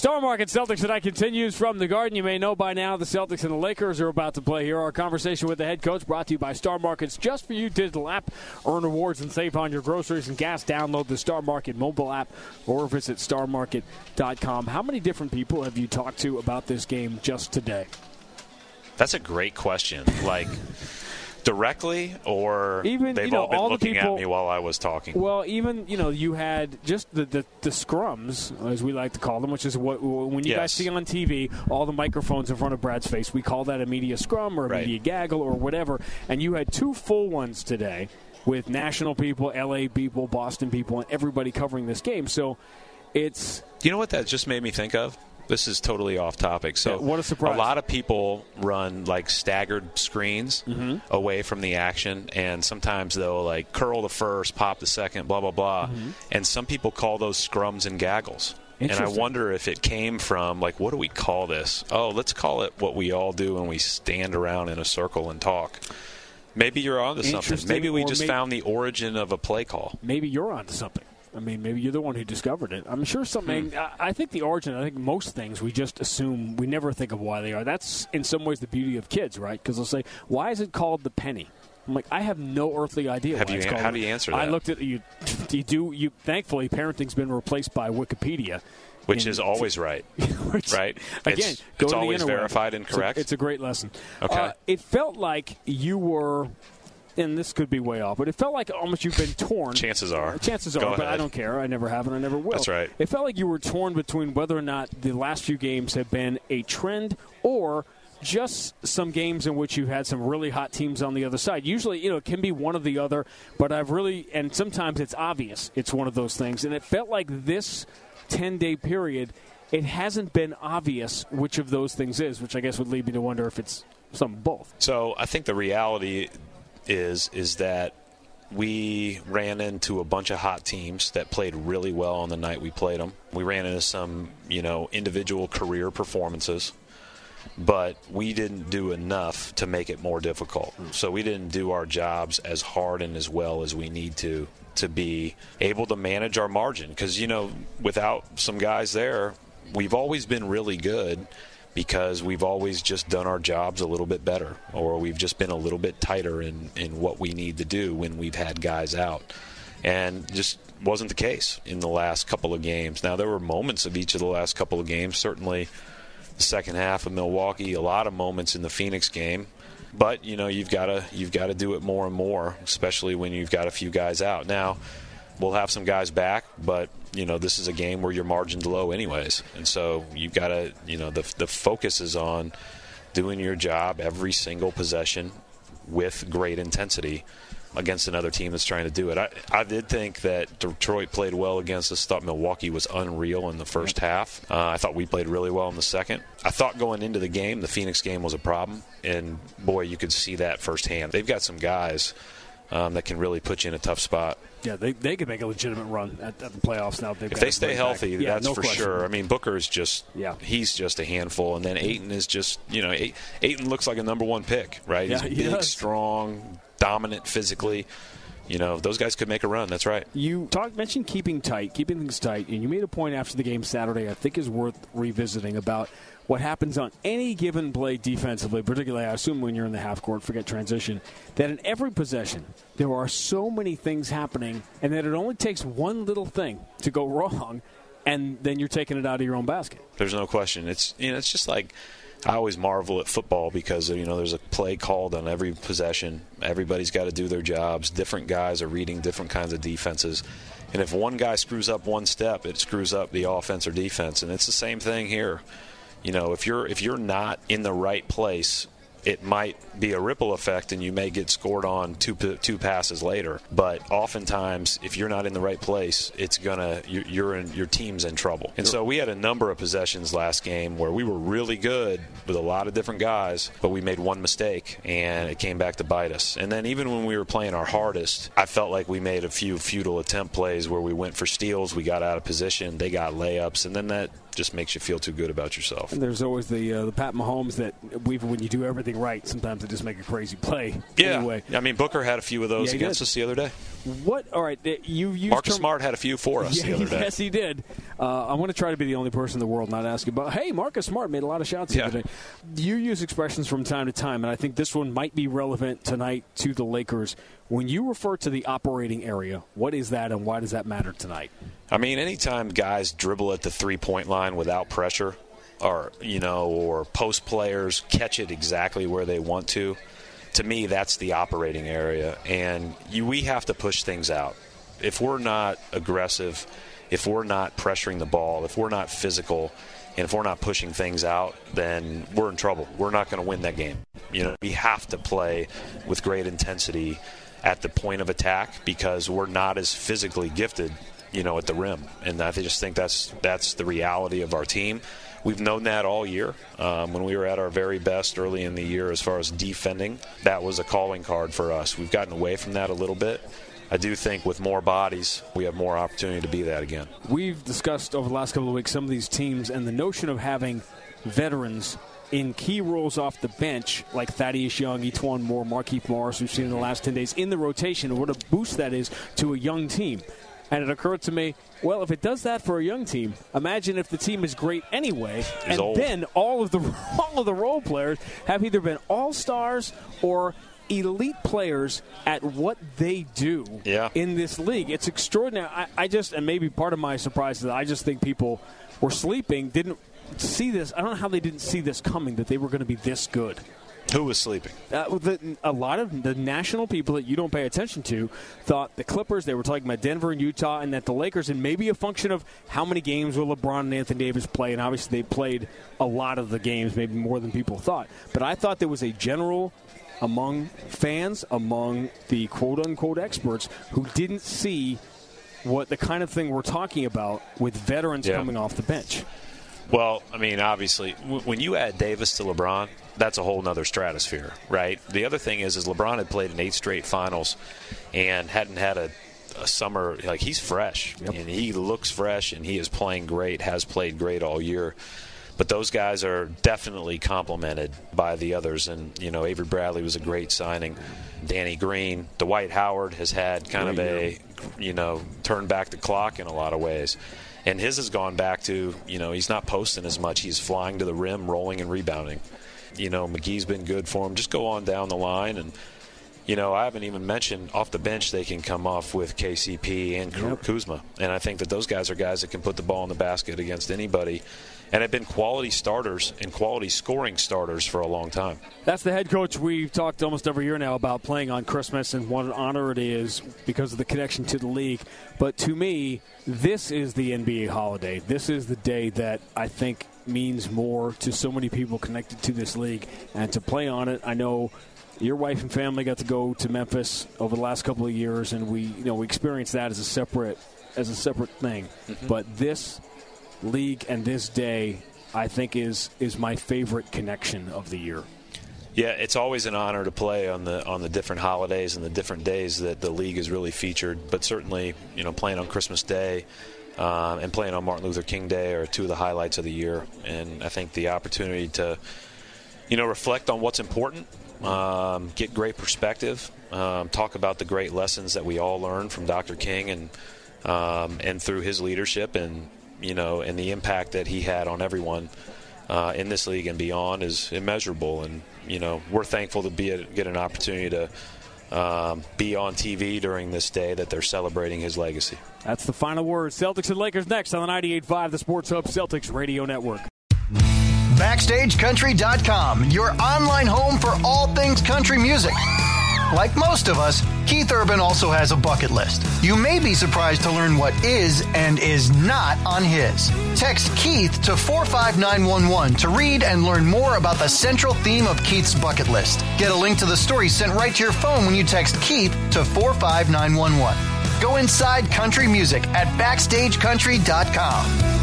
Star Market Celtics tonight continues from the Garden. You may know by now the Celtics and the Lakers are about to play here. Our conversation with the head coach brought to you by Star Market's Just For You digital app. Earn rewards and save on your groceries and gas. Download the Star Market mobile app or visit starmarket.com. How many different people have you talked to about this game just today? That's a great question. Like, directly, or even, they've all been looking at me while I was talking? Well, even, you had just the scrums, as we like to call them, which is what when you guys see on TV, all the microphones in front of Brad's face, we call that a media scrum or a media gaggle or whatever. And you had two full ones today with national people, L.A. people, Boston people, and everybody covering this game. So it's... You know what that just made me think of? This is totally off topic. So what a surprise. A lot of people run like staggered screens away from the action, and sometimes they'll like curl the first, pop the second, blah, blah, blah. And some people call those scrums and gaggles. And I wonder if it came from, like, what do we call this? Oh, let's call it what we all do when we stand around in a circle and talk. Maybe you're onto something. Maybe we just found the origin of a play call. Maybe you're onto something. I mean, maybe you're the one who discovered it. I'm sure something. I think the origin. I think most things we just assume. We never think of why they are. That's in some ways the beauty of kids, right? Because they'll say, "Why is it called the penny?" I'm like, I have no earthly idea. How do you answer that? I looked at you. Thankfully, parenting's been replaced by Wikipedia, which is always right. Right? Again, it's always verified and correct. It's a great lesson. Okay. It felt like you were. And this could be way off, but it felt like almost you've been torn. Chances are. But I don't care. I never have and I never will. That's right. It felt like you were torn between whether or not the last few games have been a trend or just some games in which you had some really hot teams on the other side. Usually, it can be one or the other, but and sometimes it's obvious it's one of those things. And it felt like this 10-day period, it hasn't been obvious which of those things is, which I guess would lead me to wonder if it's some of both. So I think the reality is that we ran into a bunch of hot teams that played really well on the night we played them. We ran into some, individual career performances, but we didn't do enough to make it more difficult. So we didn't do our jobs as hard and as well as we need to be able to manage our margin. Because, without some guys there, we've always been really good, because we've always just done our jobs a little bit better, or we've just been a little bit tighter in what we need to do when we've had guys out. And just wasn't the case in the last couple of games. Now, there were moments of each of the last couple of games, certainly the second half of Milwaukee, a lot of moments in the Phoenix game. But, you've got to do it more and more, especially when you've got a few guys out. Now, we'll have some guys back, but this is a game where your margin's low anyways. And so you've got to, the focus is on doing your job every single possession with great intensity against another team that's trying to do it. I did think that Detroit played well against us. Thought Milwaukee was unreal in the first half. I thought we played really well in the second. I thought going into the game, the Phoenix game was a problem. And, boy, you could see that firsthand. They've got some guys that can really put you in a tough spot. Yeah, they could make a legitimate run at the playoffs now. If they stay healthy, that's for sure. I mean, Booker is he's just a handful. And then Ayton is just, Ayton looks like a number one pick, right? Yeah, he's big, strong, dominant physically. Those guys could make a run. That's right. You mentioned keeping things tight, and you made a point after the game Saturday I think is worth revisiting about what happens on any given play defensively, particularly, I assume, when you're in the half court, forget transition, that in every possession there are so many things happening, and that it only takes one little thing to go wrong, and then you're taking it out of your own basket. There's no question. It's it's just like I always marvel at football because there's a play called on every possession. Everybody's got to do their jobs. Different guys are reading different kinds of defenses. And if one guy screws up one step, it screws up the offense or defense. And it's the same thing here. If you're not in the right place, it might be a ripple effect and you may get scored on two passes later. But oftentimes, if you're not in the right place, your team's in trouble. And so we had a number of possessions last game where we were really good with a lot of different guys, but we made one mistake and it came back to bite us. And then even when we were playing our hardest, I felt like we made a few futile attempt plays where we went for steals, we got out of position, they got layups, and then that just makes you feel too good about yourself. And there's always the Pat Mahomes that when you do everything right, sometimes it just make a crazy play. Yeah, anyway. I mean, Booker had a few of those against us the other day. What? All right, you used Marcus Smart had a few for us the other day. Yes, he did. I want to try to be the only person in the world not asking about, hey, Marcus Smart made a lot of shots the other day. You use expressions from time to time, and I think this one might be relevant tonight to the Lakers. When you refer to the operating area, what is that, and why does that matter tonight? I mean, anytime guys dribble at the three-point line without pressure, or post players catch it exactly where they want to me, that's the operating area. And we have to push things out. If we're not aggressive, if we're not pressuring the ball, if we're not physical, and if we're not pushing things out, then we're in trouble. We're not going to win that game. We have to play with great intensity at the point of attack because we're not as physically gifted, at the rim. And I just think that's the reality of our team. We've known that all year. When we were at our very best early in the year as far as defending, that was a calling card for us. We've gotten away from that a little bit. I do think with more bodies, we have more opportunity to be that again. We've discussed over the last couple of weeks some of these teams and the notion of having veterans in key roles off the bench, like Thaddeus Young, E'Twaun Moore, Markieff Morris, we've seen in the last 10 days, in the rotation, and what a boost that is to a young team. And it occurred to me, well, if it does that for a young team, imagine if the team is great anyway, and then all of the role players have either been all-stars or elite players at what they do in this league. It's extraordinary. And maybe part of my surprise is that I just think people were sleeping, didn't see this. I don't know how they didn't see this coming, that they were going to be this good. Who was sleeping? A lot of the national people that you don't pay attention to thought the Clippers, they were talking about Denver and Utah, and that the Lakers, and maybe a function of how many games will LeBron and Anthony Davis play, and obviously they played a lot of the games, maybe more than people thought. But I thought there was a general among fans, among the quote-unquote experts, who didn't see what the kind of thing we're talking about with veterans coming off the bench. Well, I mean, obviously, when you add Davis to LeBron, that's a whole nother stratosphere, right? The other thing is LeBron had played in 8 straight finals and hadn't had a summer. Like, he's fresh, and he looks fresh, and he is playing great, has played great all year. But those guys are definitely complemented by the others. And, Avery Bradley was a great signing. Danny Green, Dwight Howard has had kind of a, turn back the clock in a lot of ways. And his has gone back to, he's not posting as much. He's flying to the rim, rolling and rebounding. McGee's been good for him. Just go on down the line. And, I haven't even mentioned off the bench they can come off with KCP and Kuzma. And I think that those guys are guys that can put the ball in the basket against anybody and have been quality starters and quality scoring starters for a long time. That's the head coach we've talked almost every year now about playing on Christmas and what an honor it is because of the connection to the league. But to me, this is the NBA holiday. This is the day that I think means more to so many people connected to this league. And to play on it, I know your wife and family got to go to Memphis over the last couple of years, and we experienced that as a separate thing. Mm-hmm. But this league and this day, I think, is my favorite connection of the year. Yeah, it's always an honor to play on the different holidays and the different days that the league is really featured. But certainly, playing on Christmas Day and playing on Martin Luther King Day are two of the highlights of the year. And I think the opportunity to, reflect on what's important, get great perspective, talk about the great lessons that we all learned from Dr. King and through his leadership and the impact that he had on everyone in this league and beyond is immeasurable. And, we're thankful to get an opportunity to be on TV during this day that they're celebrating his legacy. That's the final word. Celtics and Lakers next on the 98.5, the Sports Hub Celtics Radio Network. BackstageCountry.com, your online home for all things country music. Like most of us, Keith Urban also has a bucket list. You may be surprised to learn what is and is not on his. Text Keith to 45911 to read and learn more about the central theme of Keith's bucket list. Get a link to the story sent right to your phone when you text Keith to 45911. Go inside country music at BackstageCountry.com.